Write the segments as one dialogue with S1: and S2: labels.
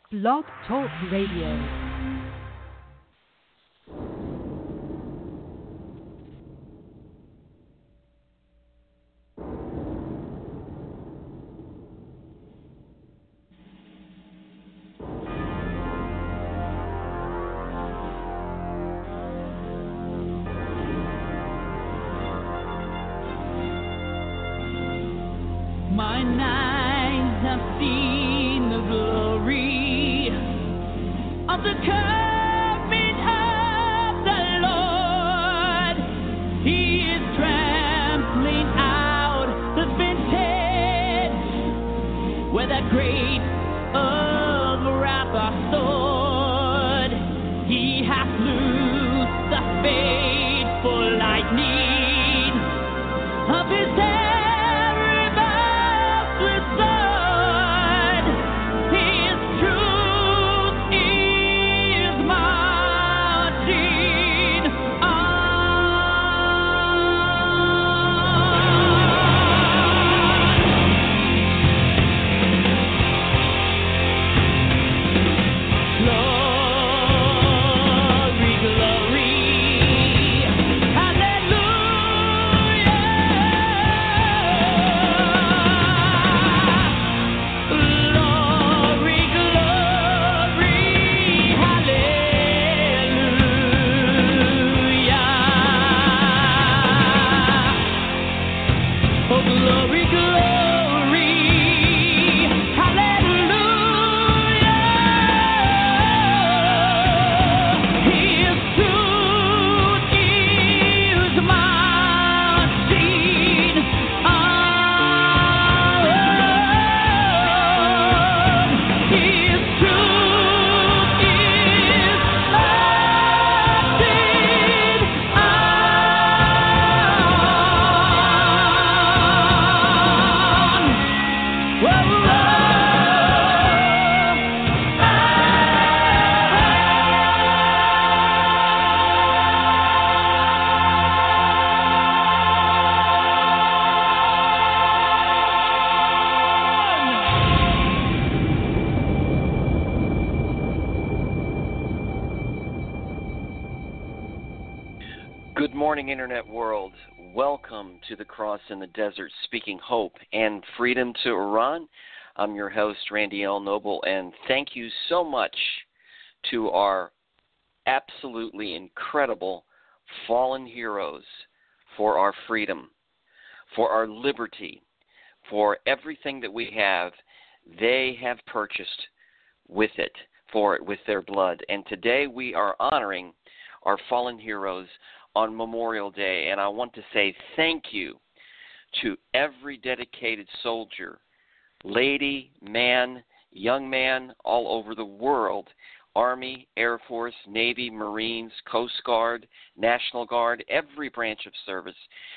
S1: Blog Talk Radio.
S2: Internet world, welcome to the Cross in the Desert, speaking hope and freedom to Iran. I'm your host, Randy L. Noble, and thank you so much to our absolutely incredible fallen heroes for our freedom, for our liberty, for everything that we have. They have purchased with their blood. And today we are honoring our fallen heroes on Memorial Day, and I want to say thank you to every dedicated soldier, lady, man, young man, all over the world, Army, Air Force, Navy, Marines, Coast Guard, National Guard, every branch of service.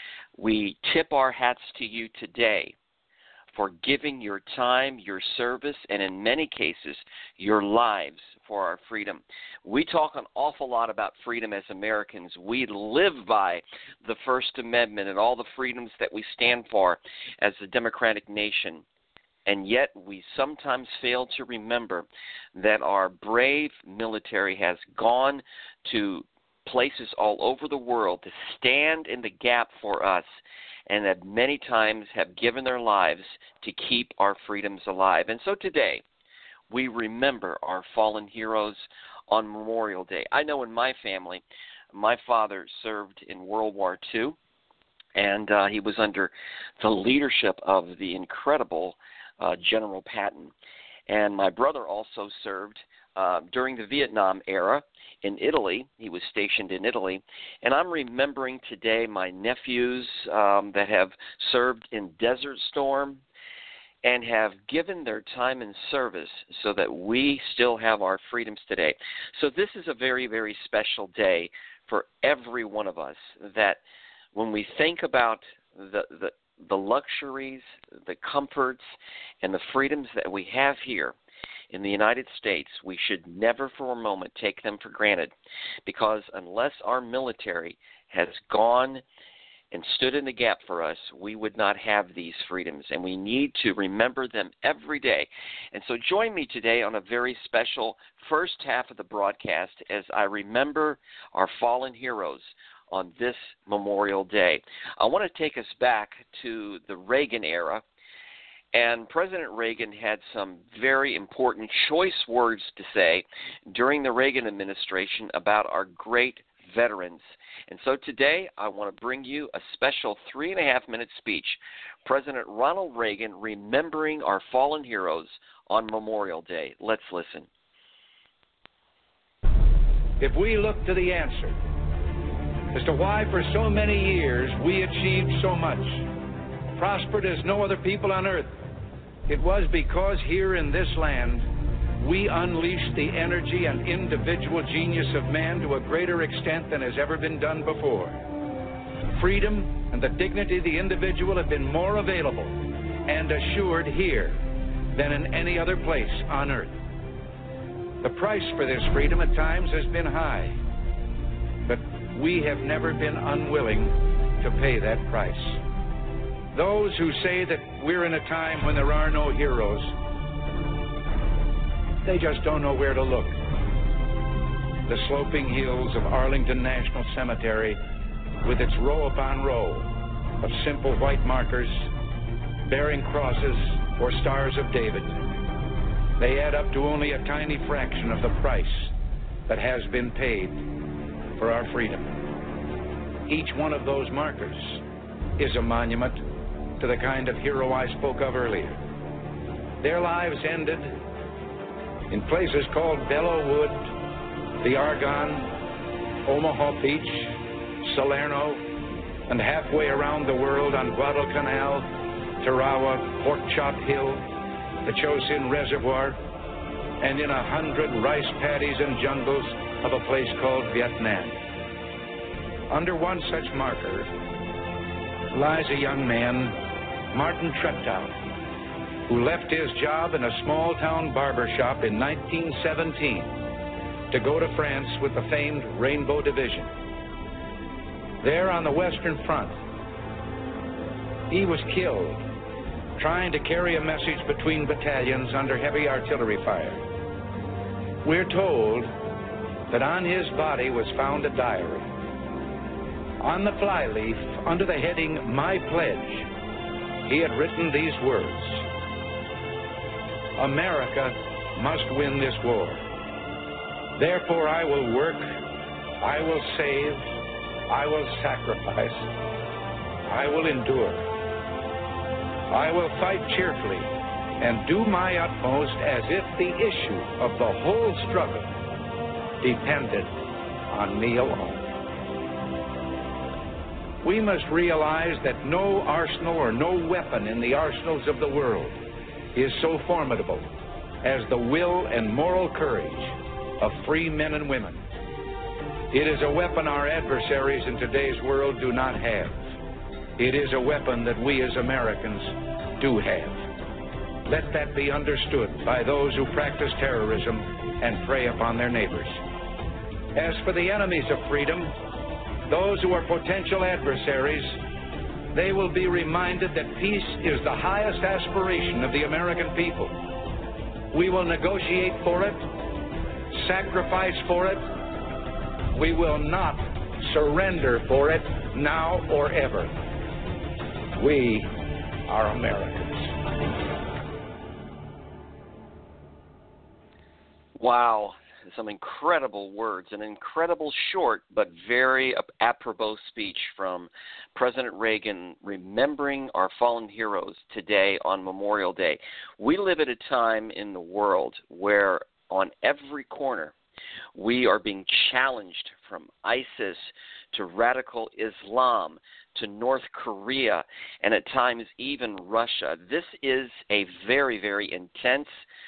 S2: We tip our hats to you today for giving your time, your service, and in many cases, your lives for our freedom. We talk an awful lot about freedom as Americans. We live by the First Amendment and all the freedoms that we stand for as a democratic nation. And yet we sometimes fail to remember that our brave military has gone to places all over the world to stand in the gap for us, and that many times have given their lives to keep our freedoms alive. And so today, we remember our fallen heroes on Memorial Day. I know in my family, my father served in World War II, and he was under the leadership of the incredible General Patton. And my brother also served during the Vietnam era in Italy. He was stationed in Italy. And I'm remembering today my nephews that have served in Desert Storm and have given their time and service so that we still have our freedoms today. So this is a very, very special day for every one of us, that when we think about the luxuries, the comforts, and the freedoms that we have here in the United States, we should never for a moment take them for granted, because unless our military has gone and stood in the gap for us, we would not have these freedoms, and we need to remember them every day. And so join me today on a very special first half of the broadcast as I remember our fallen heroes on this Memorial Day. I want to take us back to the Reagan era, and President Reagan had some very important choice words to say during the Reagan administration about our great veterans. And so today I want to bring you a special 3.5-minute speech, President Ronald Reagan remembering our fallen heroes on Memorial Day. Let's listen.
S3: If we look to the answer as to why for so many years we achieved so much, prospered as no other people on earth, it was because here in this land we unleashed the energy and individual genius of man to a greater extent than has ever been done before. Freedom and the dignity of the individual have been more available and assured here than in any other place on earth. The price for this freedom at times has been high, but we have never been unwilling to pay that price. Those who say that we're in a time when there are no heroes, they just don't know where to look. The sloping hills of Arlington National Cemetery, with its row upon row of simple white markers bearing crosses or stars of David, they add up to only a tiny fraction of the price that has been paid for our freedom. Each one of those markers is a monument to the kind of hero I spoke of earlier. Their lives ended in places called Belleau Wood, the Argonne, Omaha Beach, Salerno, and halfway around the world on Guadalcanal, Tarawa, Pork Chop Hill, the Chosin Reservoir, and in 100 rice paddies and jungles of a place called Vietnam. Under one such marker lies a young man, Martin Treptow, who left his job in a small-town barber shop in 1917 to go to France with the famed Rainbow Division. There on the Western Front, he was killed trying to carry a message between battalions under heavy artillery fire. We're told that on his body was found a diary. On the flyleaf, under the heading, My Pledge, he had written these words: America must win this war. Therefore I will work, I will save, I will sacrifice, I will endure. I will fight cheerfully and do my utmost as if the issue of the whole struggle depended on me alone. We must realize that no arsenal or no weapon in the arsenals of the world is so formidable as the will and moral courage of free men and women. It is a weapon our adversaries in today's world do not have. It is a weapon that we as Americans do have. Let that be understood by those who practice terrorism and prey upon their neighbors. As for the enemies of freedom, those who are potential adversaries, they will be reminded that peace is the highest aspiration of the American people. We will negotiate for it, sacrifice for it. We will not surrender for it now or ever. We are Americans.
S2: Wow. Some incredible words, an incredible short but very apropos speech from President Reagan remembering our fallen heroes today on Memorial Day. We live at a time in the world where on every corner we are being challenged, from ISIS to radical Islam to North Korea and at times even Russia. This is a very, very intense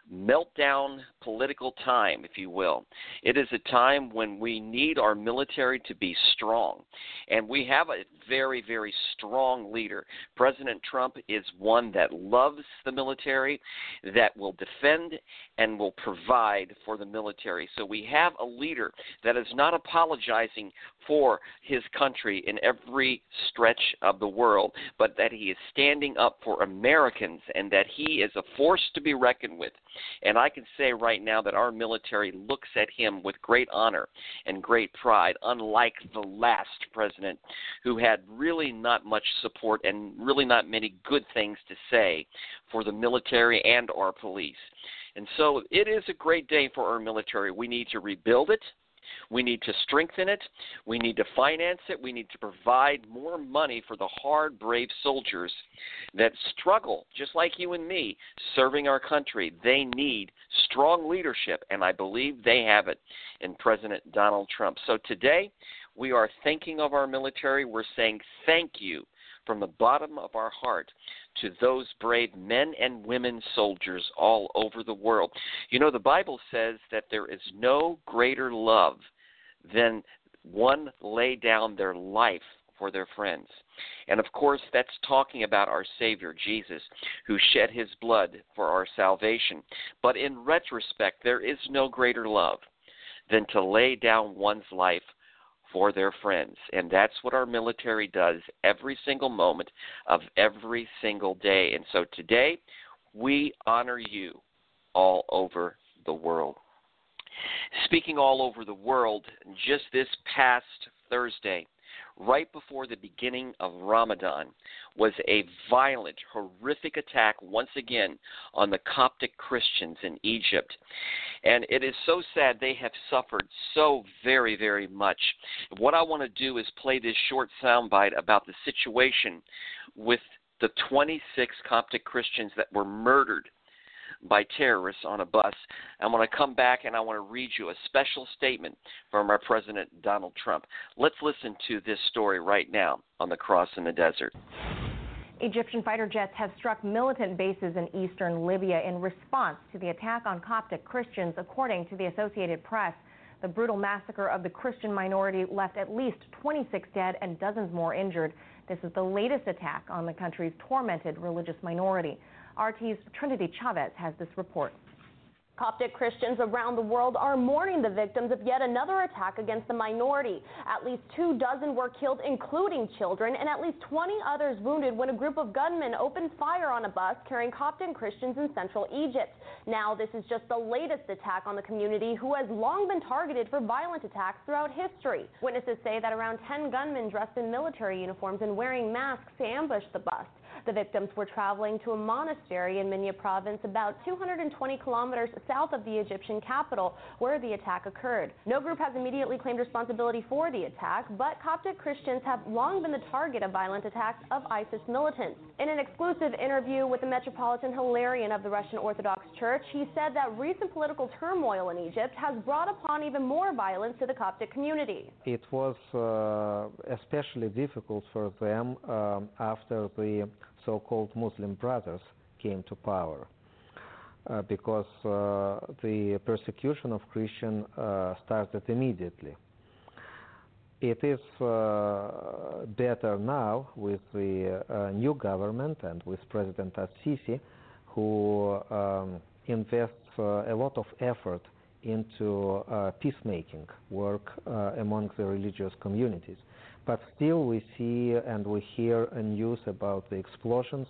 S2: meltdown political time, if you will. It is a time when we need our military to be strong. And we have a very, very strong leader. President Trump is one that loves the military, that will defend and will provide for the military. So we have a leader that is not apologizing for his country in every stretch of the world, but that he is standing up for Americans and that he is a force to be reckoned with. And I can say right now that our military looks at him with great honor and great pride, unlike the last president who had really not much support and really not many good things to say for the military and our police. And so it is a great day for our military. We need to rebuild it. We need to strengthen it. We need to finance it. We need to provide more money for the hard, brave soldiers that struggle, just like you and me, serving our country. They need strong leadership, and I believe they have it in President Donald Trump. So today, we are thinking of our military. We're saying thank you from the bottom of our heart to those brave men and women soldiers all over the world. You know, the Bible says that there is no greater love than one lay down their life for their friends. And, of course, that's talking about our Savior, Jesus, who shed his blood for our salvation. But in retrospect, there is no greater love than to lay down one's life for their friends. And that's what our military does every single moment of every single day. And so today, we honor you all over the world. Speaking all over the world, just this past Thursday, right before the beginning of Ramadan, was a violent, horrific attack once again on the Coptic Christians in Egypt. And it is so sad. They have suffered so very, very much. What I want to do is play this short soundbite about the situation with the 26 Coptic Christians that were murdered by terrorists on a bus. I'm going to come back and I want to read you a special statement from our President Donald Trump. Let's listen to this story right now on the Cross in the Desert.
S4: Egyptian fighter jets have struck militant bases in eastern Libya in response to the attack on Coptic Christians, according to the Associated Press. The brutal massacre of the Christian minority left at least 26 dead and dozens more injured. This is the latest attack on the country's tormented religious minority. RT's Trinity Chavez has this report.
S5: Coptic Christians around the world are mourning the victims of yet another attack against the minority. At least 24 were killed, including children, and at least 20 others wounded when a group of gunmen opened fire on a bus carrying Coptic Christians in central Egypt. Now, this is just the latest attack on the community, who has long been targeted for violent attacks throughout history. Witnesses say that around 10 gunmen dressed in military uniforms and wearing masks ambushed the bus. The victims were traveling to a monastery in Minya province, about 220 kilometers south of the Egyptian capital, where the attack occurred. No group has immediately claimed responsibility for the attack, but Coptic Christians have long been the target of violent attacks of ISIS militants. In an exclusive interview with the Metropolitan Hilarion of the Russian Orthodox Church, he said that recent political turmoil in Egypt has brought upon even more violence to the Coptic community.
S6: It was especially difficult for them after the so-called Muslim Brothers came to power, because the persecution of Christians started immediately. It is better now with the new government and with President al-Sisi, who invests a lot of effort into peacemaking work among the religious communities. But still we see and we hear news about the explosions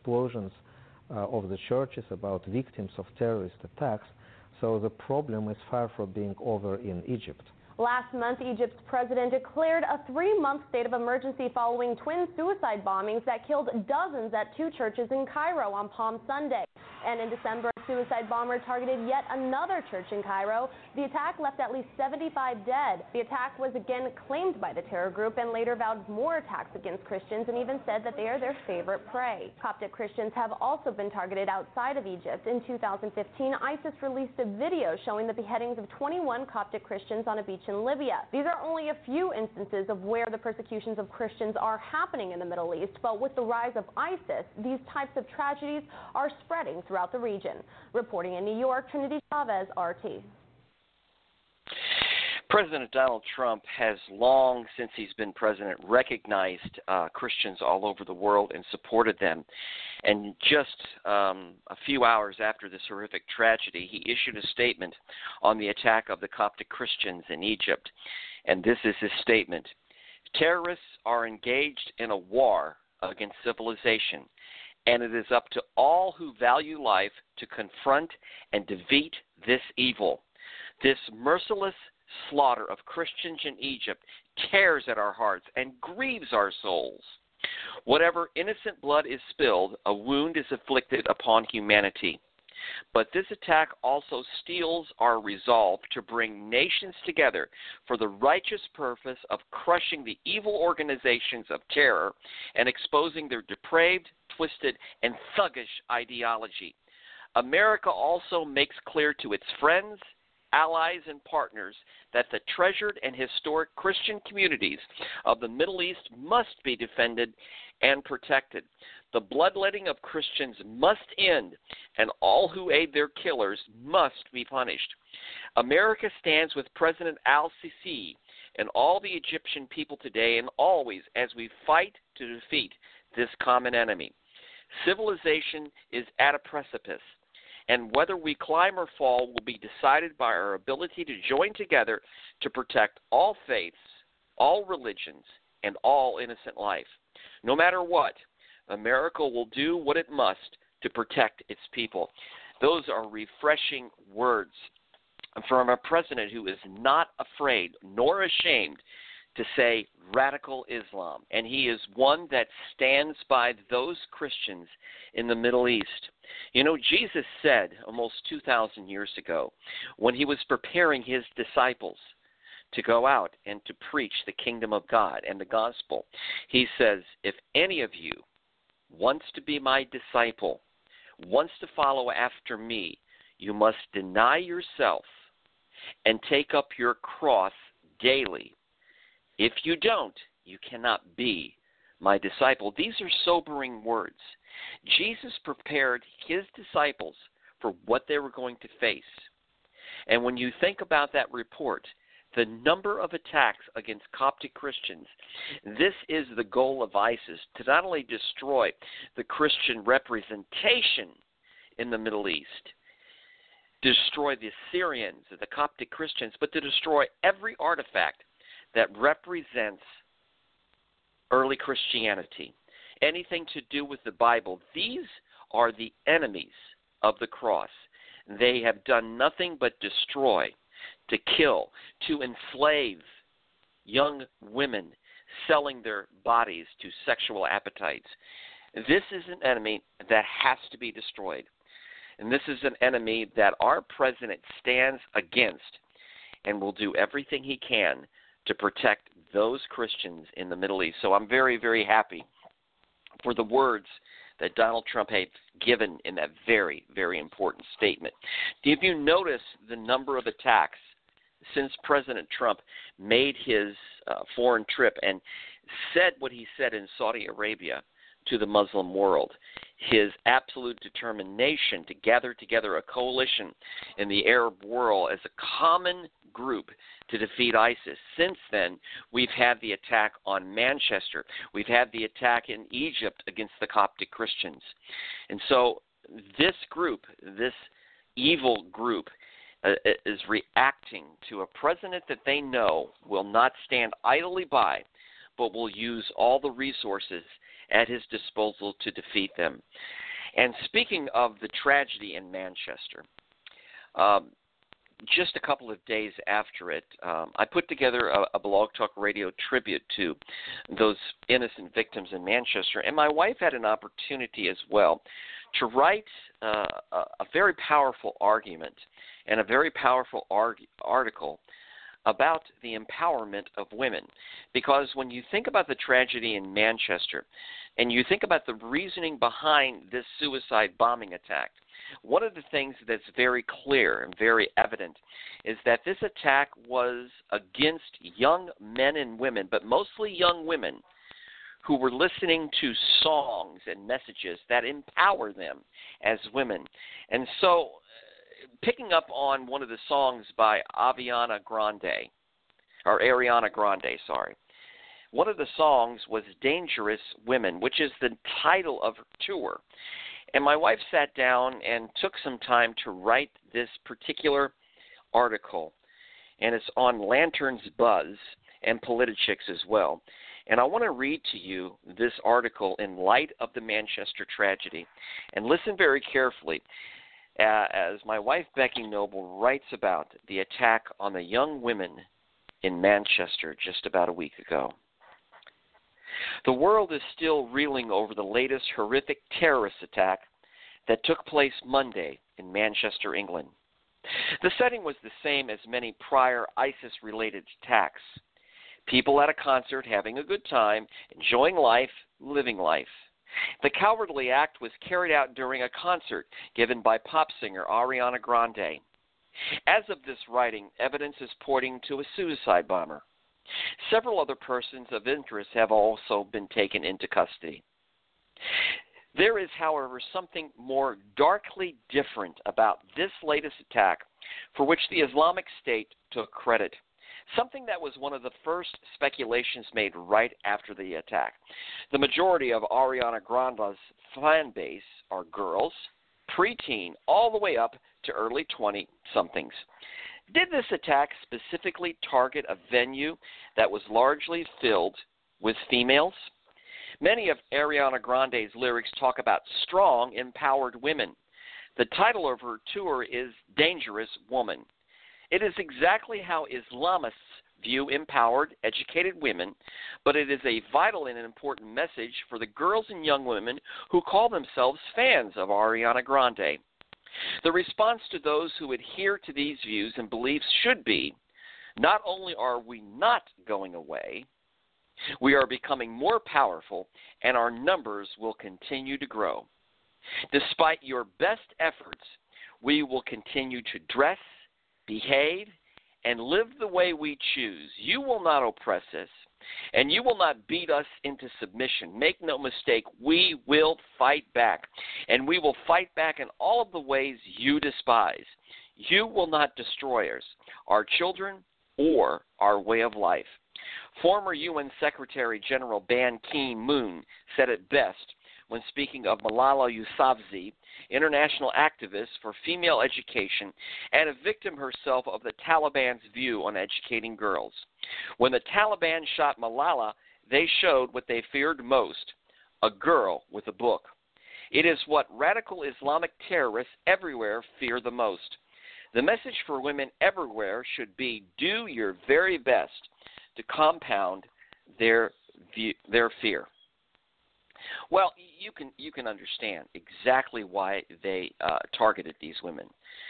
S6: of the churches, about victims of terrorist attacks. So the problem is far from being over in Egypt.
S5: Last month, Egypt's president declared a 3-month state of emergency following twin suicide bombings that killed dozens at 2 churches in Cairo on Palm Sunday. And in December, a suicide bomber targeted yet another church in Cairo. The attack left at least 75 dead. The attack was again claimed by the terror group and later vowed more attacks against Christians and even said that they are their favorite prey. Coptic Christians have also been targeted outside of Egypt. In 2015, ISIS released a video showing the beheadings of 21 Coptic Christians on a beach in Libya. These are only a few instances of where the persecutions of Christians are happening in the Middle East, but with the rise of ISIS, these types of tragedies are spreading throughout the region. Reporting in New York, Trinity Chavez, RT.
S2: President Donald Trump has long, since he's been president, recognized Christians all over the world and supported them. And just a few hours after this horrific tragedy, he issued a statement on the attack of the Coptic Christians in Egypt. And this is his statement: "Terrorists are engaged in a war against civilization, and it is up to all who value life to confront and defeat this evil. This merciless slaughter of Christians in Egypt tears at our hearts and grieves our souls. Whatever innocent blood is spilled, a wound is inflicted upon humanity. But this attack also steals our resolve to bring nations together for the righteous purpose of crushing the evil organizations of terror and exposing their depraved, twisted, and thuggish ideology. America also makes clear to its friends, allies, and partners that the treasured and historic Christian communities of the Middle East must be defended and protected. The bloodletting of Christians must end, and all who aid their killers must be punished. America stands with President al-Sisi and all the Egyptian people today and always as we fight to defeat this common enemy. Civilization is at a precipice, and whether we climb or fall will be decided by our ability to join together to protect all faiths, all religions, and all innocent life. No matter what, America will do what it must to protect its people." Those are refreshing words from a president who is not afraid nor ashamed to say radical Islam, and he is one that stands by those Christians in the Middle East. You know, Jesus said almost 2,000 years ago, when he was preparing his disciples to go out and to preach the kingdom of God and the gospel, he says, "If any of you wants to be my disciple, wants to follow after me, you must deny yourself and take up your cross daily. If you don't, you cannot be my disciple." These are sobering words. Jesus prepared his disciples for what they were going to face. And when you think about that report, the number of attacks against Coptic Christians, this is the goal of ISIS, to not only destroy the Christian representation in the Middle East, destroy the Syrians, the Coptic Christians, but to destroy every artifact that represents early Christianity, anything to do with the Bible. These are the enemies of the cross. They have done nothing but destroy, to kill, to enslave young women, selling their bodies to sexual appetites. This is an enemy that has to be destroyed. And this is an enemy that our president stands against and will do everything he can to protect those Christians in the Middle East. So I'm very, very happy for the words that Donald Trump has given in that very, very important statement. If you notice the number of attacks since President Trump made his foreign trip and said what he said in Saudi Arabia to the Muslim world, his absolute determination to gather together a coalition in the Arab world as a common group to defeat ISIS. Since then, we've had the attack on Manchester. We've had the attack in Egypt against the Coptic Christians. And so this group, this evil group, is reacting to a president that they know will not stand idly by, but will use all the resources at his disposal to defeat them. And speaking of the tragedy in Manchester, just a couple of days after it, I put together a Blog Talk Radio tribute to those innocent victims in Manchester, and my wife had an opportunity as well to write a very powerful argument and a very powerful article about the empowerment of women. Because when you think about the tragedy in Manchester and you think about the reasoning behind this suicide bombing attack, one of the things that's very clear and very evident is that this attack was against young men and women, but mostly young women, who were listening to songs and messages that empower them as women. And so, picking up on one of the songs by Ariana Grande, one of the songs was Dangerous Women, which is the title of her tour. And my wife sat down and took some time to write this particular article. And it's on Lantern's Buzz and Politichicks as well. And I want to read to you this article in light of the Manchester tragedy. And listen very carefully as my wife, Becky Noble, writes about the attack on the young women in Manchester just about a week ago. The world is still reeling over the latest horrific terrorist attack that took place Monday in Manchester, England. The setting was the same as many prior ISIS-related attacks. People at a concert having a good time, enjoying life, living life. The cowardly act was carried out during a concert given by pop singer Ariana Grande. As of this writing, evidence is pointing to a suicide bomber. Several other persons of interest have also been taken into custody. There is, however, something more darkly different about this latest attack for which the Islamic State took credit. Something that was one of the first speculations made right after the attack. The majority of Ariana Grande's fan base are girls, preteen, all the way up to early 20-somethings. Did this attack specifically target a venue that was largely filled with females? Many of Ariana Grande's lyrics talk about strong, empowered women. The title of her tour is Dangerous Woman. It is exactly how Islamists view empowered, educated women, but it is a vital and important message for the girls and young women who call themselves fans of Ariana Grande. The response to those who adhere to these views and beliefs should be, not only are we not going away, we are becoming more powerful, and our numbers will continue to grow. Despite your best efforts, we will continue to dress, behave, and live the way we choose. You will not oppress us, and you will not beat us into submission. Make no mistake, we will fight back, and we will fight back in all of the ways you despise. You will not destroy us, our children, or our way of life. Former UN Secretary General Ban Ki-moon said it best when speaking of Malala Yousafzai, international activist for female education and a victim herself of the Taliban's view on educating girls. When the Taliban shot Malala, they showed what they feared most, a girl with a book. It is what radical Islamic terrorists everywhere fear the most. The message for women everywhere should be, do your very best to compound their fear. Well, you can understand exactly why they targeted these women.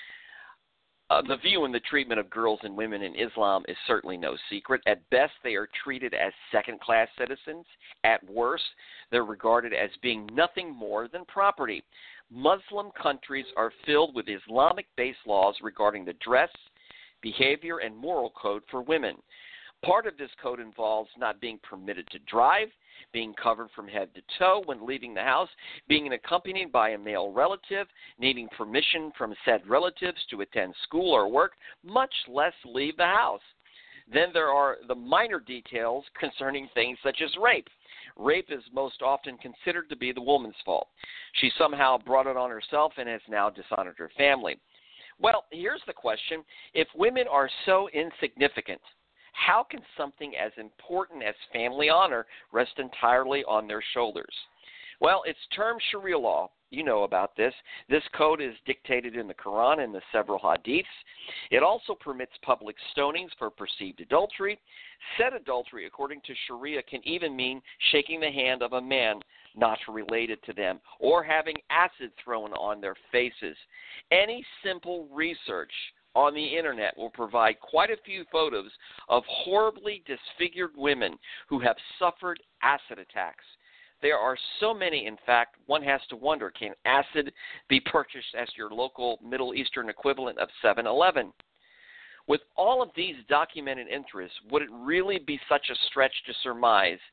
S2: The view and the treatment of girls and women in Islam is certainly no secret. At best, they are treated as second-class citizens. At worst, they're regarded as being nothing more than property. Muslim countries are filled with Islamic-based laws regarding the dress, behavior, and moral code for women. Part of this code involves not being permitted to drive, being covered from head to toe when leaving the house, being accompanied by a male relative, needing permission from said relatives to attend school or work, much less leave the house. Then there are the minor details concerning things such as rape. Rape is most often considered to be the woman's fault. She somehow brought it on herself and has now dishonored her family. Well, here's the question. If women are so insignificant, how can something as important as family honor rest entirely on their shoulders? Well, it's termed Sharia law. You know about this. This code is dictated in the Quran and the several hadiths. It also permits public stonings for perceived adultery. Said adultery, according to Sharia, can even mean shaking the hand of a man not related to them or having acid thrown on their faces. Any simple research on the internet will provide quite a few photos of horribly disfigured women who have suffered acid attacks. There are so many, in fact, one has to wonder, can acid be purchased as your local Middle Eastern equivalent of 7-Eleven? With all of these documented interests, would it really be such a stretch to surmise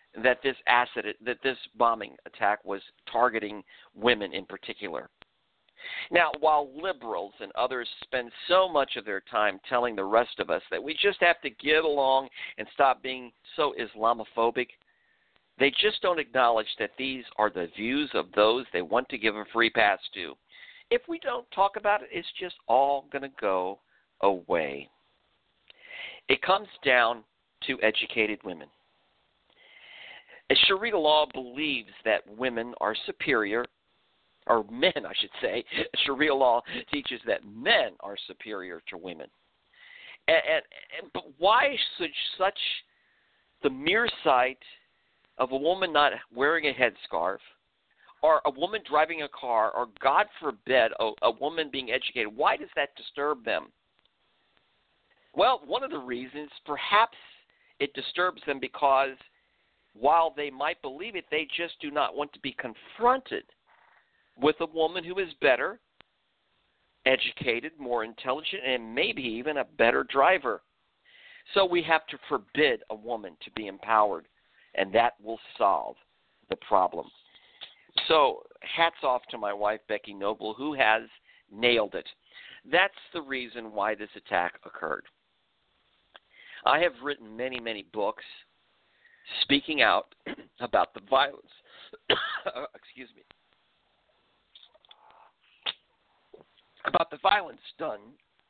S2: that this bombing attack was targeting women in particular. Now, while liberals and others spend so much of their time telling the rest of us that we just have to get along and stop being so Islamophobic, they just don't acknowledge that these are the views of those they want to give a free pass to. If we don't talk about it, it's just all going to go away. It comes down to educated women. Sharia law believes that women are superior, or men, I should say. Sharia law teaches that men are superior to women. But why should such the mere sight of a woman not wearing a headscarf, or a woman driving a car, or God forbid, a woman being educated, why does that disturb them? Well, one of the reasons, perhaps it disturbs them because while they might believe it, they just do not want to be confronted with a woman who is better educated, more intelligent, and maybe even a better driver. So we have to forbid a woman to be empowered, and that will solve the problem. So hats off to my wife, Becky Noble, who has nailed it. That's the reason why this attack occurred. I have written many, many books speaking out about the violence, excuse me, about the violence done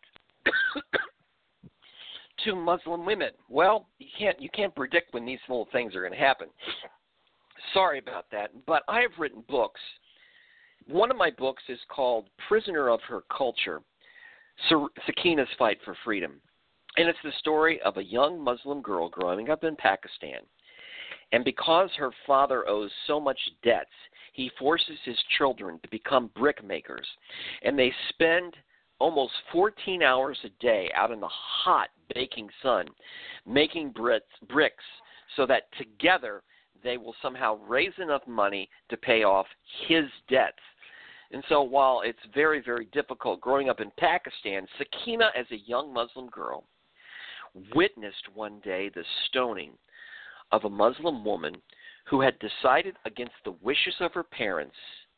S2: to Muslim women. Well, you can't predict when these little things are going to happen. Sorry about that, but I have written books. One of my books is called Prisoner of Her Culture, Sakina's Fight for Freedom. And it's the story of a young Muslim girl growing up in Pakistan. And because her father owes so much debts, he forces his children to become brick makers. And they spend almost 14 hours a day out in the hot, baking sun making bricks so that together they will somehow raise enough money to pay off his debts. And so while it's very, very difficult growing up in Pakistan, Sakina, as a young Muslim girl, witnessed one day the stoning of a Muslim woman who had decided against the wishes of her parents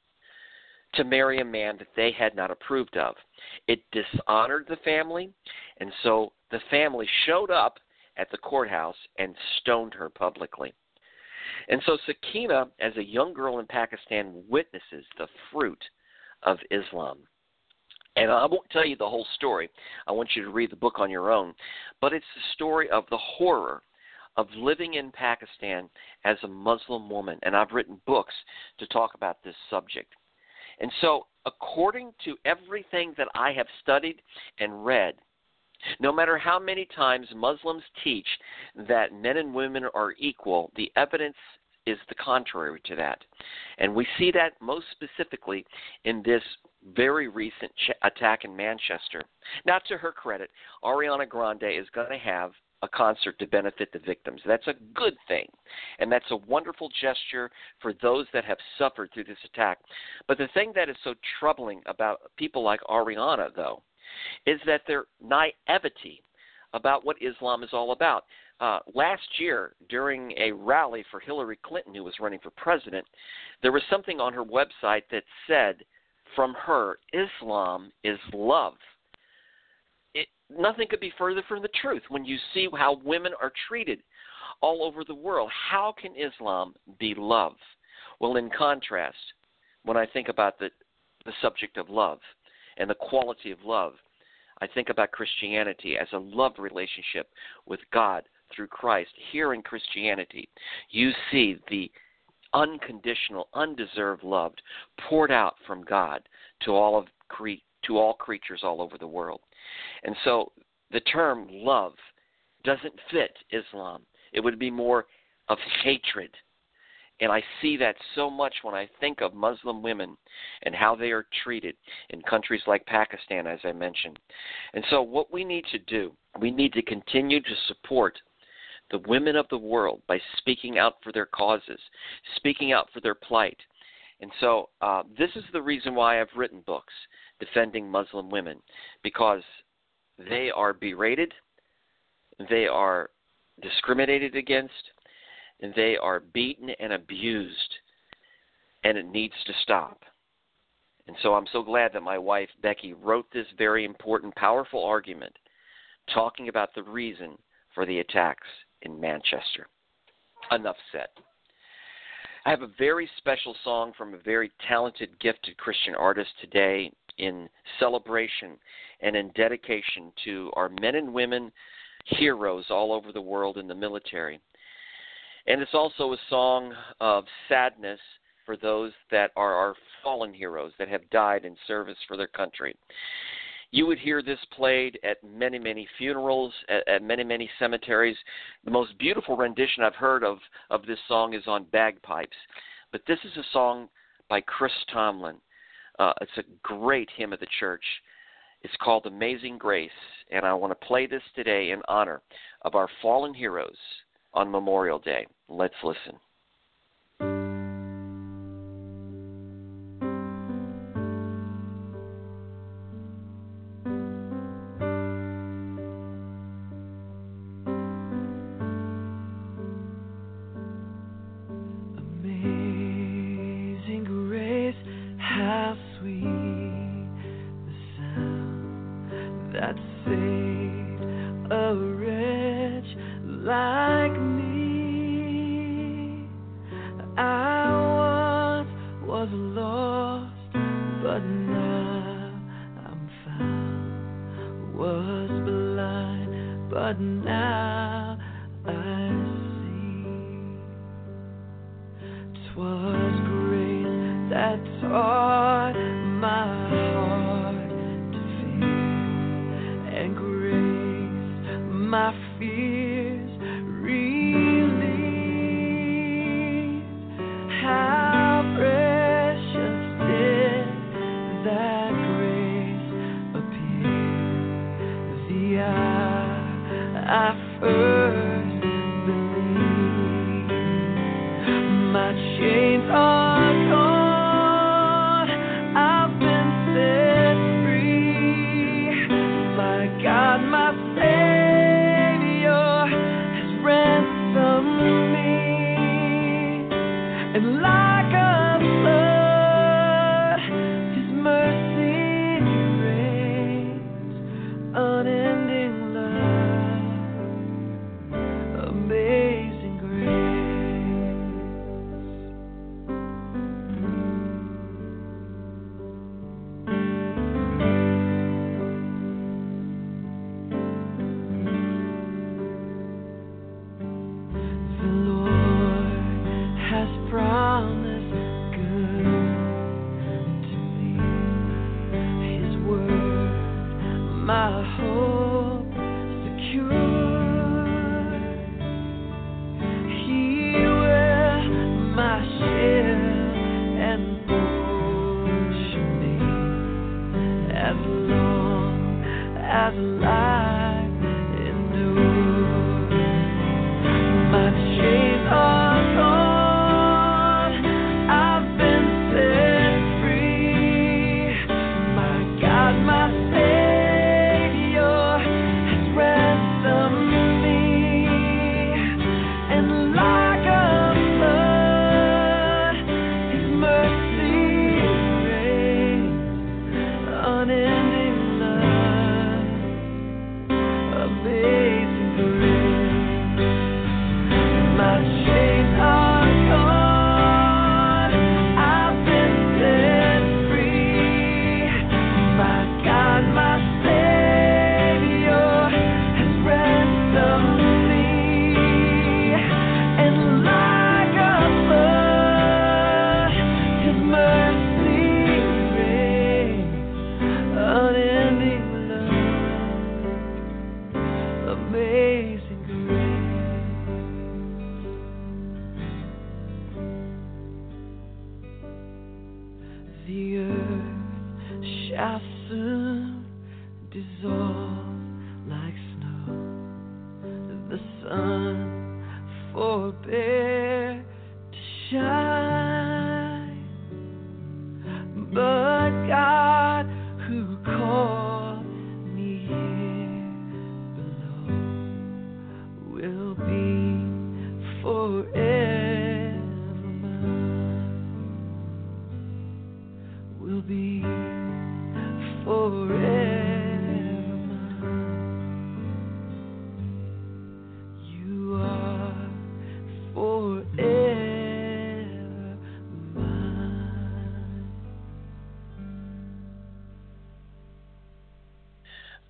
S2: to marry a man that they had not approved of. It dishonored the family, and so the family showed up at the courthouse and stoned her publicly. And so Sakina, as a young girl in Pakistan, witnesses the fruit of Islam. And I won't tell you the whole story. I want you to read the book on your own. But it's the story of the horror of living in Pakistan as a Muslim woman. And I've written books to talk about this subject. And so, according to everything that I have studied and read, no matter how many times Muslims teach that men and women are equal, the evidence is the contrary to that. And we see that most specifically in this very recent attack in Manchester. Now, to her credit, Ariana Grande is going to have a concert to benefit the victims. That's a good thing, and that's a wonderful gesture for those that have suffered through this attack. But the thing that is so troubling about people like Ariana, though, is that their naivety about what Islam is all about. Last year, during a rally for Hillary Clinton, who was running for president, there was something on her website that said, from her, Islam is love. Nothing could be further from the truth. When you see how women are treated all over the world, how can Islam be love? Well, in contrast, when I think about the subject of love and the quality of love, I think about Christianity as a love relationship with God through Christ. Here in Christianity, you see the unconditional, undeserved love poured out from God to all creatures all over the world. And so the term love doesn't fit Islam. It would be more of hatred. And I see that so much when I think of Muslim women and how they are treated in countries like Pakistan, as I mentioned. And so what we need to do, we need to continue to support the women of the world by speaking out for their causes, speaking out for their plight. And so this is the reason why I've written books defending Muslim women, because they are berated, they are discriminated against, and they are beaten and abused, and it needs to stop. And so I'm so glad that my wife, Becky, wrote this very important, powerful argument talking about the reason for the attacks in Manchester. Enough said. I have a very special song from a very talented, gifted Christian artist today in celebration and in dedication to our men and women heroes all over the world in the military. And it's also a song of sadness for those that are our fallen heroes that have died in service for their country. You would hear this played at many, many funerals, at many, many cemeteries. The most beautiful rendition I've heard of this song is on bagpipes. But this is a song by Chris Tomlin. It's a great hymn of the church. It's called Amazing Grace, and I want to play this today in honor of our fallen heroes on Memorial Day. Let's listen.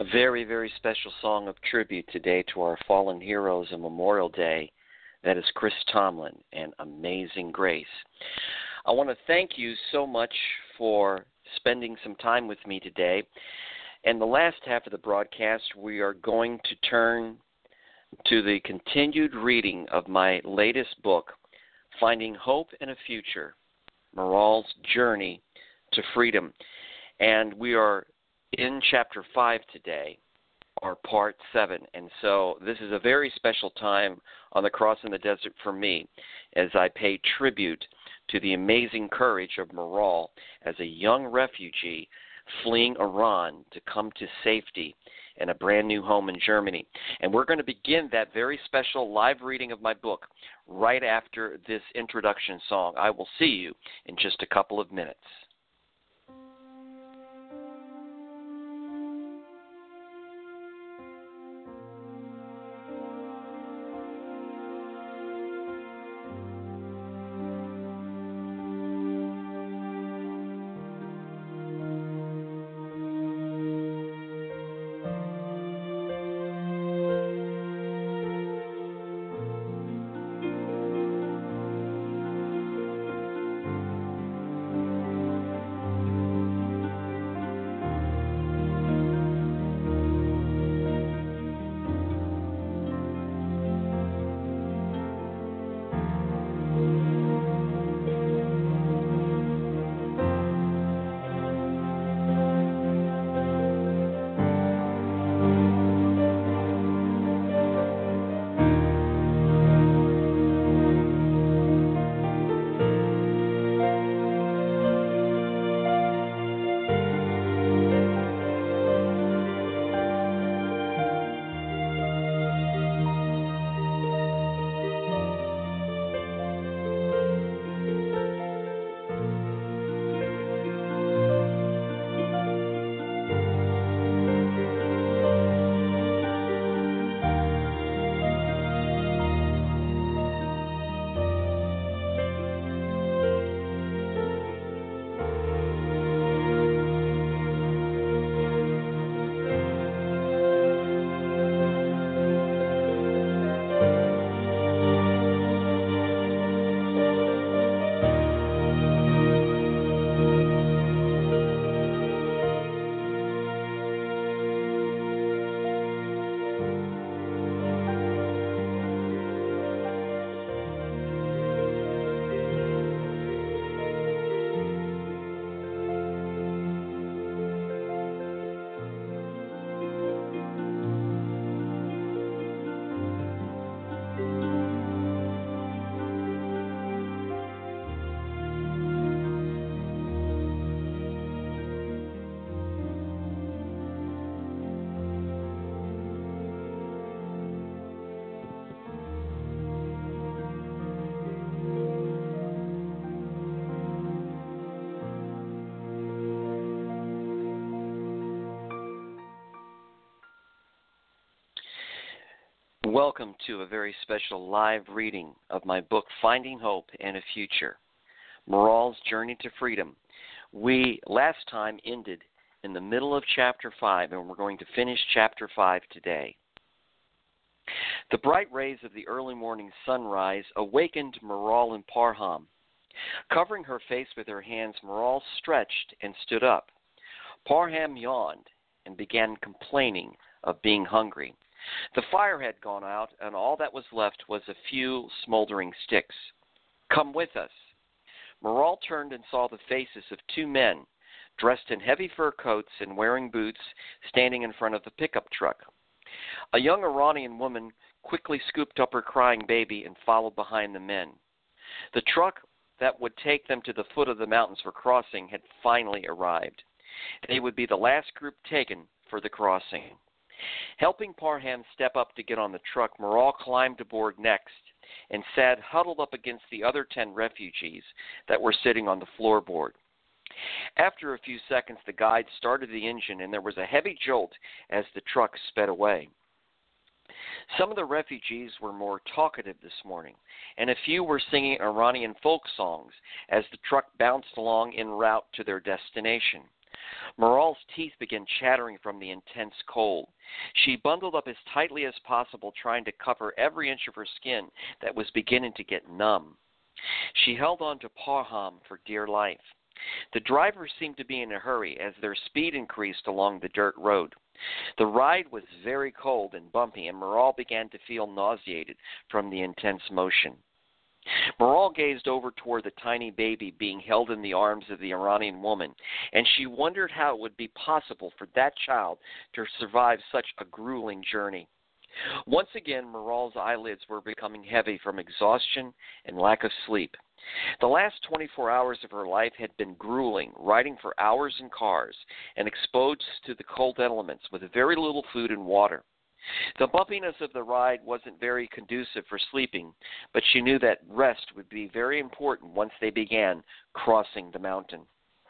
S2: very, very special song of tribute today to our fallen heroes on Memorial Day. That is Chris Tomlin and Amazing Grace. I want to thank you so much for spending some time with me today. In the last half of the broadcast, we are going to turn to the continued reading of my latest book, Finding Hope and a Future, Maral's Journey to Freedom. And we are in Chapter 5 today, or Part 7. And so this is a very special time on the Cross in the Desert for me as I pay tribute to the amazing courage of Maral as a young refugee fleeing Iran to come to safety in a brand new home in Germany. And we're going to begin that very special live reading of my book right after this introduction song. I will see you in just a couple of minutes. Welcome to a very special live reading of my book, Finding Hope and a Future, Maral's Journey to Freedom. We last time ended in the middle of Chapter 5, and we're going to finish Chapter 5 today. The bright rays of the early morning sunrise awakened Maral in Parham. Covering her face with her hands, Maral stretched and stood up. Parham yawned and began complaining of being hungry. The fire had gone out, and all that was left was a few smoldering sticks. "Come with us." Maral turned and saw the faces of two men, dressed in heavy fur coats and wearing boots, standing in front of the pickup truck. A young Iranian woman quickly scooped up her crying baby and followed behind the men. The truck that would take them to the foot of the mountains for crossing had finally arrived. They would be the last group taken for the crossing. Helping Parham step up to get on the truck, Maral climbed aboard next and sat huddled up against the other 10 refugees that were sitting on the floorboard. After a few seconds, the guide started the engine, and there was a heavy jolt as the truck sped away. Some of the refugees were more talkative this morning, and a few were singing Iranian folk songs as the truck bounced along en route to their destination. Moral's teeth began chattering from the intense cold. She bundled up as tightly as possible, trying to cover every inch of her skin that was beginning to get numb. She held on to Parham for dear life. The driver seemed to be in a hurry as their speed increased along the dirt road. The ride was very cold and bumpy, and Moral began to feel nauseated from the intense motion. Moral gazed over toward the tiny baby being held in the arms of the Iranian woman, and she wondered how it would be possible for that child to survive such a grueling journey. Once again, Moral's eyelids were becoming heavy from exhaustion and lack of sleep. The last 24 hours of her life had been grueling, riding for hours in cars and exposed to the cold elements with very little food and water. The bumpiness of the ride wasn't very conducive for sleeping, but she knew that rest would be very important once they began crossing the mountain.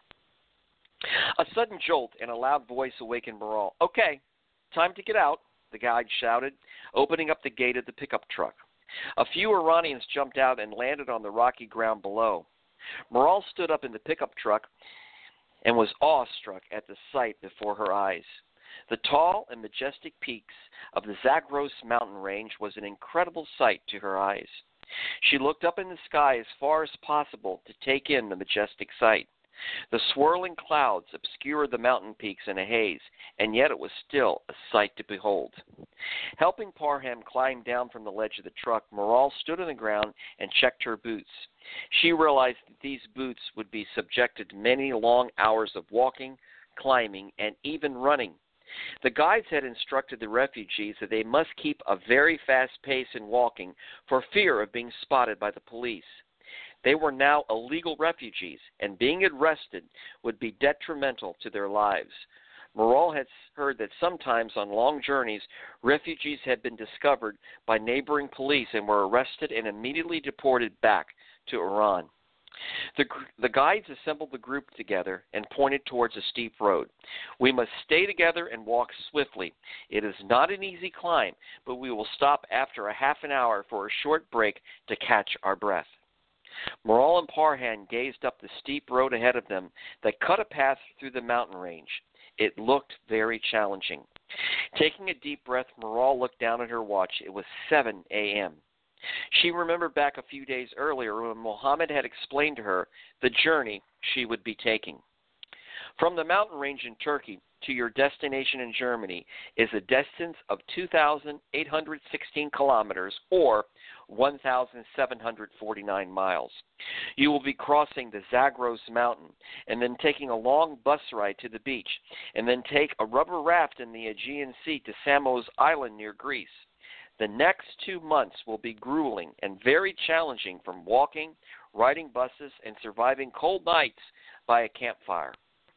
S2: A sudden jolt and a loud voice awakened Moral. "Okay, time to get out," the guide shouted, opening up the gate of the pickup truck. A few Iranians jumped out and landed on the rocky ground below. Moral stood up in the pickup truck and was awestruck at the sight before her eyes. The tall and majestic peaks of the Zagros mountain range was an incredible sight to her eyes. She looked up in the sky as far as possible to take in the majestic sight. The swirling clouds obscured the mountain peaks in a haze, and yet it was still a sight to behold. Helping Parham climb down from the ledge of the truck, Moral stood on the ground and checked her boots. She realized that these boots would be subjected to many long hours of walking, climbing, and even running. The guides had instructed the refugees that they must keep a very fast pace in walking for fear of being spotted by the police. They were now illegal refugees, and being arrested would be detrimental to their lives. Moral had heard that sometimes on long journeys, refugees had been discovered by neighboring police and were arrested and immediately deported back to Iran. The guides assembled the group together and pointed towards a steep road. "We must stay together and walk swiftly. It is not an easy climb, but we will stop after a half an hour for a short break to catch our breath." Moral and Parham gazed up the steep road ahead of them that cut a path through the mountain range. It looked very challenging. Taking a deep breath, Moral looked down at her watch. It was 7 a.m. She remembered back a few days earlier when Mohammed had explained to her the journey she would be taking. From the mountain range in Turkey to your destination in Germany is a distance of 2,816 kilometers, or 1,749 miles. You will be crossing the Zagros mountain and then taking a long bus ride to the beach, and then take a rubber raft in the Aegean Sea to Samos Island near Greece. The next 2 months will be grueling and very challenging from walking, riding buses, and surviving cold nights by a campfire.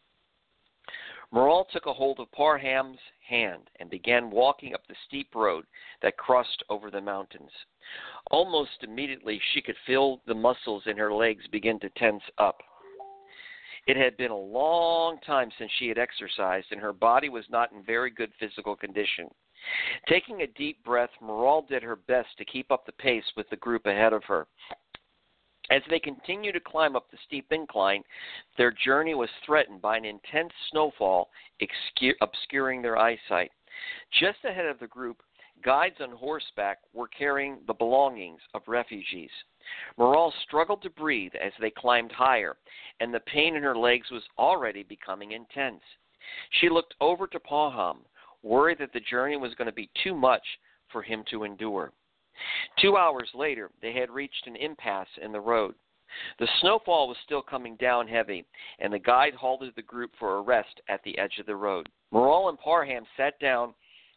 S2: Moral took a hold of Parham's hand and began walking up the steep road that crossed over the mountains. Almost immediately, she could feel the muscles in her legs begin to tense up. It had been a long time since she had exercised, and her body was not in very good physical condition. Taking a deep breath, Moral did her best to keep up the pace with the group ahead of her. As they continued to climb up the steep incline, their journey was threatened by an intense snowfall obscuring their eyesight. Just ahead of the group, guides on horseback were carrying the belongings of refugees. Moral struggled to breathe as they climbed higher, and the pain in her legs was already becoming intense. She looked over to Parham, worried that the journey was going to be too much for him to endure. 2 hours later, they had reached an impasse in the road. The snowfall was still coming down heavy, and the guide halted the group for a rest at the edge of the road. Moral and Parham sat down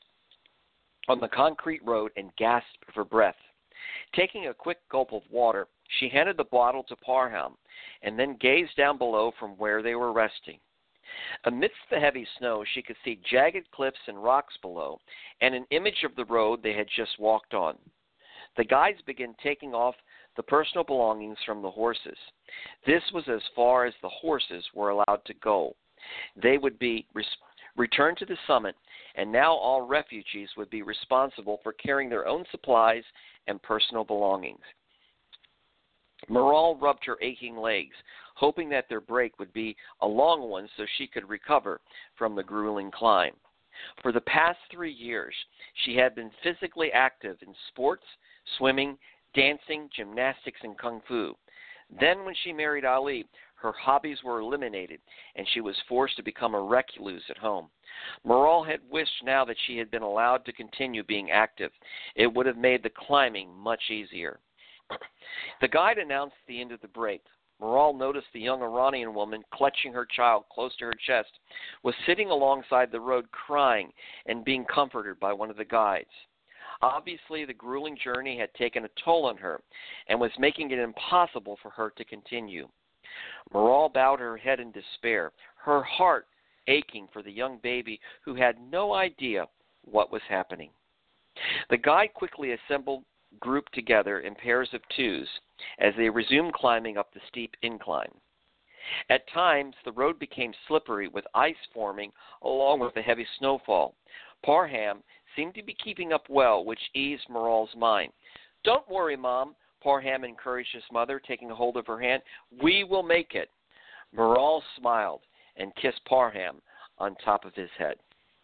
S2: on the concrete road and gasped for breath. Taking a quick gulp of water, she handed the bottle to Parham, and then gazed down below from where they were resting. Amidst the heavy snow, she could see jagged cliffs and rocks below, and an image of the road they had just walked on. The guides began taking off the personal belongings from the horses. This was as far as the horses were allowed to go. They would be returned to the summit, and now all refugees would be responsible for carrying their own supplies and personal belongings. Maral rubbed her aching legs, hoping that their break would be a long one so she could recover from the grueling climb. For the past 3 years, she had been physically active in sports, swimming, dancing, gymnastics, and kung fu. Then when she married Ali, her hobbies were eliminated, and she was forced to become a recluse at home. Maral had wished now that she had been allowed to continue being active. It would have made the climbing much easier. The guide announced the end of the break. Maral noticed the young Iranian woman, clutching her child close to her chest, was sitting alongside the road crying and being comforted by one of the guides. Obviously, the grueling journey had taken a toll on her and was making it impossible for her to continue. Maral bowed her head in despair, her heart aching for the young baby who had no idea what was happening. The guide quickly assembled grouped together in pairs of twos as they resumed climbing up the steep incline. At times, the road became slippery with ice forming along with the heavy snowfall. Parham seemed to be keeping up well, which eased Maral's mind. "Don't worry, Mom," Parham encouraged his mother, taking a hold of her hand. "We will make it." Maral smiled and kissed Parham on top of his head.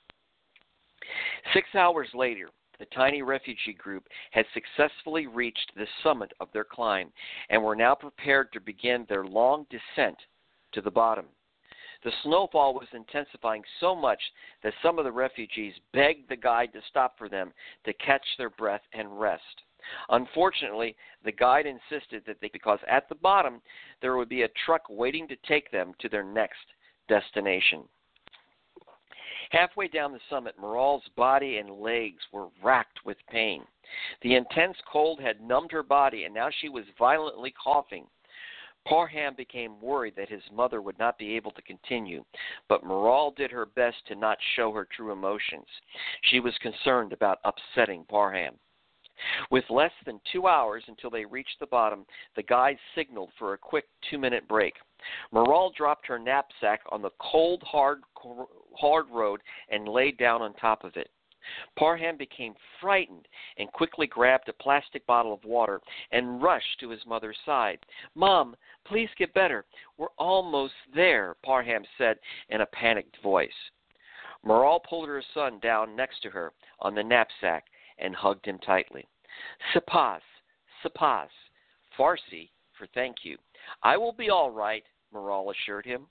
S2: 6 hours later, the tiny refugee group had successfully reached the summit of their climb and were now prepared to begin their long descent to the bottom. The snowfall was intensifying so much that some of the refugees begged the guide to stop for them to catch their breath and rest. Unfortunately, the guide insisted that because at the bottom there would be a truck waiting to take them to their next destination. Halfway down the summit, Maral's body and legs were racked with pain. The intense cold had numbed her body, and now she was violently coughing. Parham became worried that his mother would not be able to continue, but Maral did her best to not show her true emotions. She was concerned about upsetting Parham. With less than 2 hours until they reached the bottom, the guide signaled for a quick 2-minute break. Maral dropped her knapsack on the cold, hard road and laid down on top of it. Parham became frightened and quickly grabbed a plastic bottle of water and rushed to his mother's side. "Mom, please get better. We're almost there," Parham said in a panicked voice. Maral pulled her son down next to her on the knapsack and hugged him tightly. "Sapas, Sapas," Farsi for thank you. "I will be all right," Maral assured him.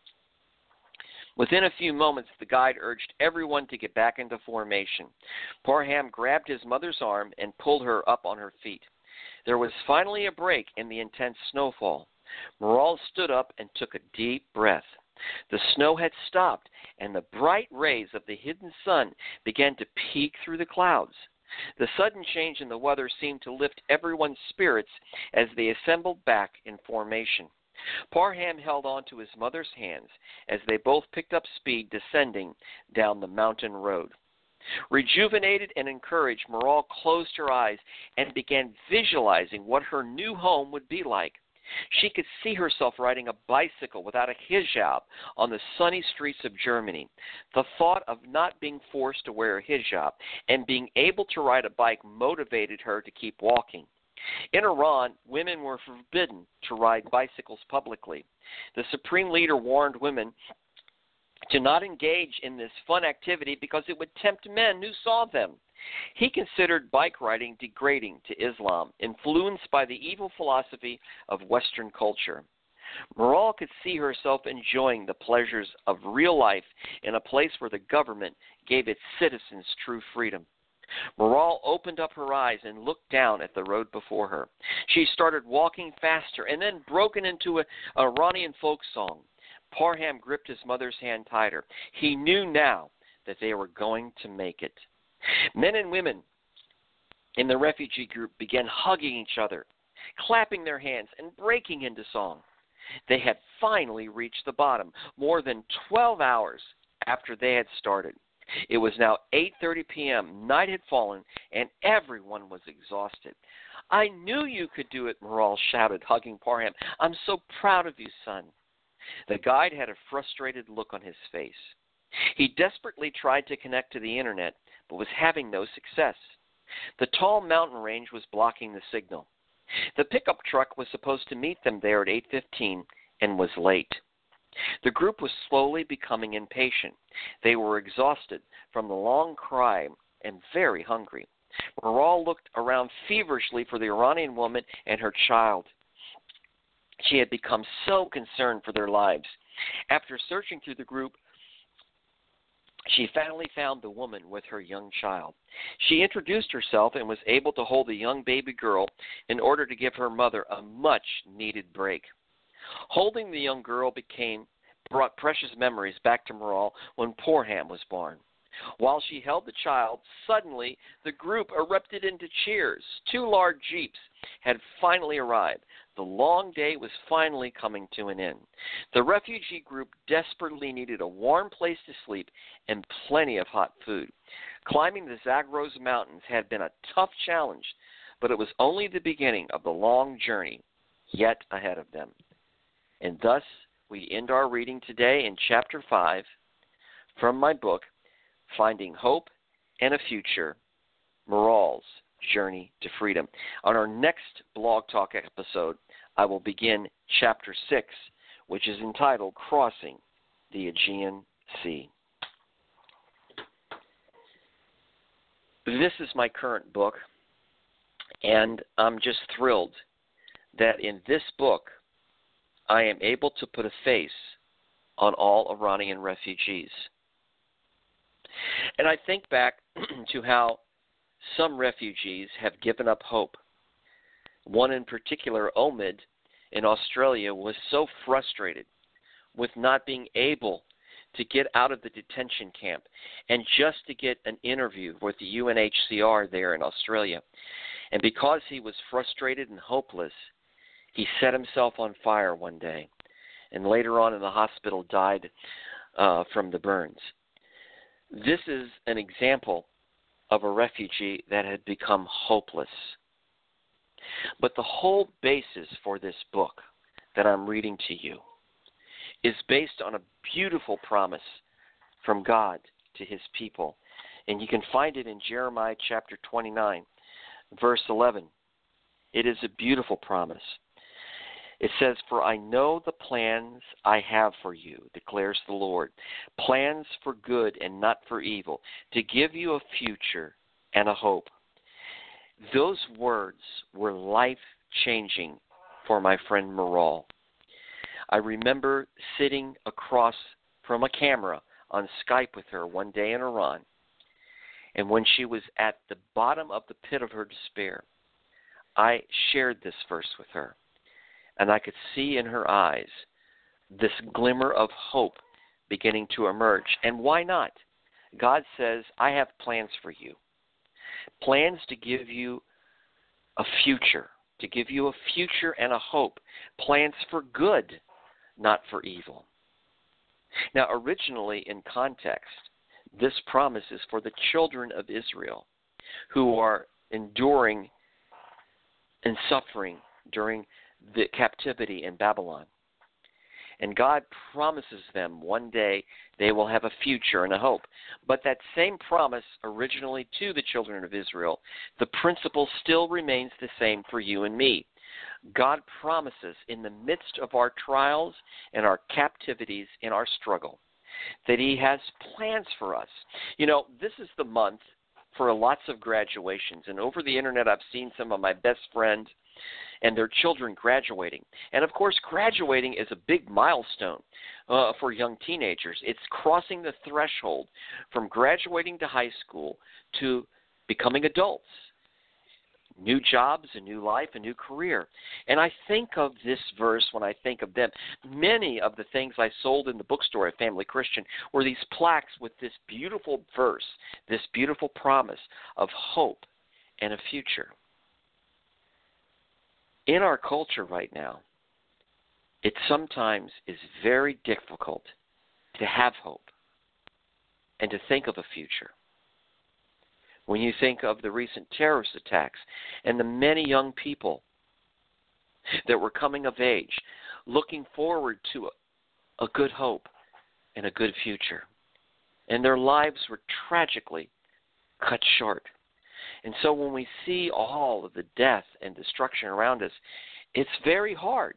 S2: Within a few moments, the guide urged everyone to get back into formation. Parham grabbed his mother's arm and pulled her up on her feet. There was finally a break in the intense snowfall. Maral stood up and took a deep breath. The snow had stopped, and the bright rays of the hidden sun began to peek through the clouds. The sudden change in the weather seemed to lift everyone's spirits as they assembled back in formation. Parham held on to his mother's hands as they both picked up speed descending down the mountain road. Rejuvenated and encouraged, Maral closed her eyes and began visualizing what her new home would be like. She could see herself riding a bicycle without a hijab on the sunny streets of Germany. The thought of not being forced to wear a hijab and being able to ride a bike motivated her to keep walking. In Iran, women were forbidden to ride bicycles publicly. The supreme leader warned women to not engage in this fun activity because it would tempt men who saw them. He considered bike riding degrading to Islam, influenced by the evil philosophy of Western culture. Maral could see herself enjoying the pleasures of real life in a place where the government gave its citizens true freedom. Maral opened up her eyes and looked down at the road before her. She started walking faster and then broke into an Iranian folk song. Parham gripped his mother's hand tighter. He knew now that they were going to make it. Men and women in the refugee group began hugging each other, clapping their hands, and breaking into song. They had finally reached the bottom, more than 12 hours after they had started. It was now 8:30 p.m., night had fallen, and everyone was exhausted. "I knew you could do it," Maral shouted, hugging Parham. "I'm so proud of you, son." The guide had a frustrated look on his face. He desperately tried to connect to the internet, but was having no success. The tall mountain range was blocking the signal. The pickup truck was supposed to meet them there at 8:15 and was late. The group was slowly becoming impatient. They were exhausted from the long climb and very hungry. Maral looked around feverishly for the Iranian woman and her child. She had become so concerned for their lives. After searching through the group, she finally found the woman with her young child. She introduced herself and was able to hold the young baby girl in order to give her mother a much-needed break. Holding the young girl brought precious memories back to Maral when Porham was born. While she held the child, suddenly the group erupted into cheers. 2 large jeeps had finally arrived. The long day was finally coming to an end. The refugee group desperately needed a warm place to sleep and plenty of hot food. Climbing the Zagros Mountains had been a tough challenge, but it was only the beginning of the long journey yet ahead of them. And thus, we end our reading today in Chapter 5 from my book, Finding Hope and a Future, Maral's Journey to Freedom. On our next Blog Talk episode, I will begin Chapter 6, which is entitled Crossing the Aegean Sea. This is my current book, and I'm just thrilled that in this book I am able to put a face on all Iranian refugees. And I think back to how some refugees have given up hope. One in particular, Omid, in Australia, was so frustrated with not being able to get out of the detention camp and just to get an interview with the UNHCR there in Australia. And because he was frustrated and hopeless, he set himself on fire one day, and later on in the hospital died from the burns. This is an example of a refugee that had become hopeless. But the whole basis for this book that I'm reading to you is based on a beautiful promise from God to his people. And you can find it in Jeremiah chapter 29, verse 11. It is a beautiful promise. It says, "For I know the plans I have for you, declares the Lord, plans for good and not for evil, to give you a future and a hope." Those words were life-changing for my friend Maral. I remember sitting across from a camera on Skype with her one day in Iran, and when she was at the bottom of the pit of her despair, I shared this verse with her. And I could see in her eyes this glimmer of hope beginning to emerge. And why not? God says, I have plans for you. Plans to give you a future, and a hope. Plans for good, not for evil. Now, originally in context, this promise is for the children of Israel who are enduring and suffering during the captivity in Babylon. And God promises them one day they will have a future and a hope. But that same promise originally to the children of Israel, the principle still remains the same for you and me. God promises in the midst of our trials and our captivities in our struggle that he has plans for us. You know, this is the month for lots of graduations. And over the internet, I've seen some of my best friends and their children graduating. And, of course, graduating is a big milestone for young teenagers. It's crossing the threshold from graduating to high school to becoming adults. New jobs, a new life, a new career. And I think of this verse when I think of them. Many of the things I sold in the bookstore at Family Christian were these plaques with this beautiful verse, this beautiful promise of hope and a future. In our culture right now, it sometimes is very difficult to have hope and to think of a future. When you think of the recent terrorist attacks and the many young people that were coming of age, looking forward to a good hope and a good future, and their lives were tragically cut short. And so when we see all of the death and destruction around us, it's very hard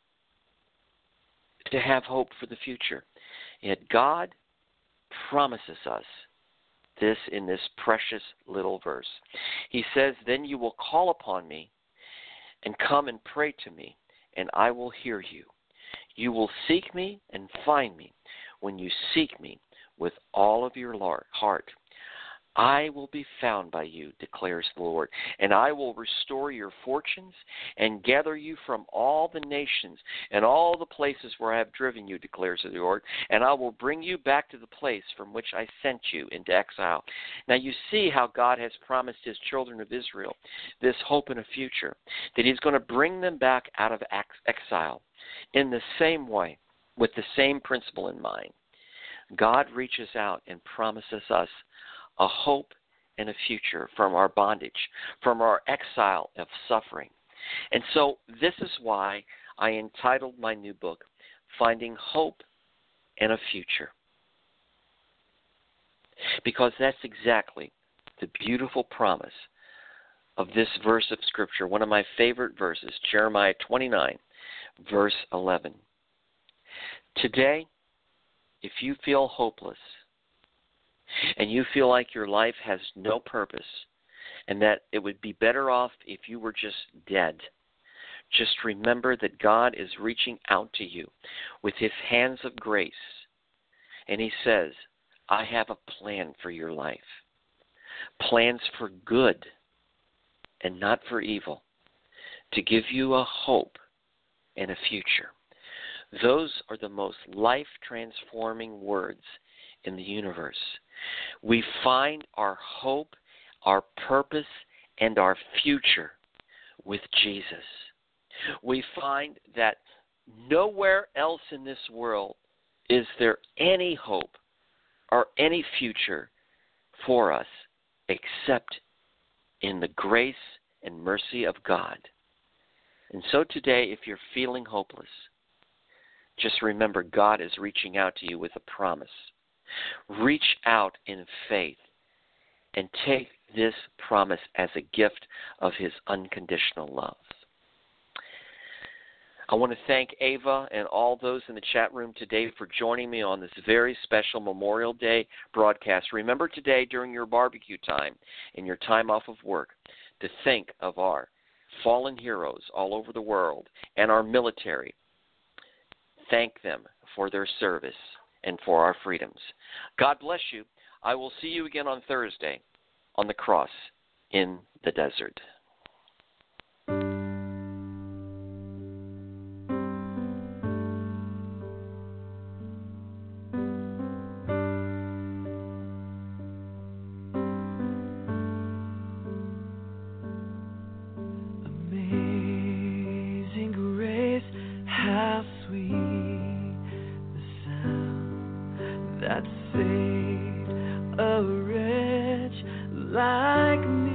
S2: to have hope for the future. Yet God promises us this in this precious little verse. He says, "Then you will call upon me and come and pray to me, and I will hear you. You will seek me and find me when you seek me with all of your heart. I will be found by you, declares the Lord, and I will restore your fortunes and gather you from all the nations and all the places where I have driven you, declares the Lord, and I will bring you back to the place from which I sent you into exile." Now you see how God has promised his children of Israel this hope in a future, that he's going to bring them back out of exile in the same way, with the same principle in mind. God reaches out and promises us a hope and a future from our bondage, from our exile of suffering. And so this is why I entitled my new book, Finding Hope and a Future. Because that's exactly the beautiful promise of this verse of Scripture, one of my favorite verses, Jeremiah 29, verse 11. Today, if you feel hopeless, and you feel like your life has no purpose, and that it would be better off if you were just dead, just remember that God is reaching out to you with his hands of grace. And he says, I have a plan for your life. Plans for good and not for evil, to give you a hope and a future. Those are the most life-transforming words in the universe. We find our hope, our purpose, and our future with Jesus. We find that nowhere else in this world is there any hope or any future for us except in the grace and mercy of God. And so today, if you're feeling hopeless, just remember God is reaching out to you with a promise. Reach out in faith and take this promise as a gift of his unconditional love. I want to thank Ava and all those in the chat room today for joining me on this very special Memorial Day broadcast. Remember today during your barbecue time and your time off of work to think of our fallen heroes all over the world and our military. Thank them for their service and for our freedoms. God bless you. I will see you again on Thursday on the cross in the desert.
S7: Amazing grace, how sweet the sound that saved a wretch like me.